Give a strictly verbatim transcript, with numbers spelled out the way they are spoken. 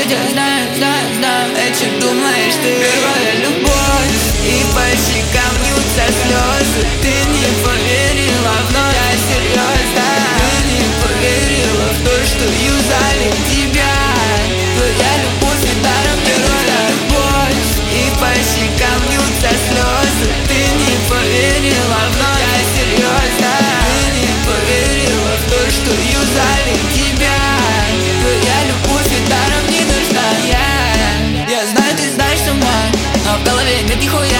тебя знаю, знаю, знаю. О чем думаешь ты? Первая любовь, и по щекам льются слезы. Ты не поверила вновь, я серьезно. Ты не поверила в то, что юзали тебя. Твоя любовь и даром первая любовь, и по щекам льются слезы. Ты не поверила вновь, я серьезно. Ты не поверила в то, что юзали тебя. Твоя любовь и даром не нужна. Я, я знаю, ты знаешь сама, но в голове нет нихуя.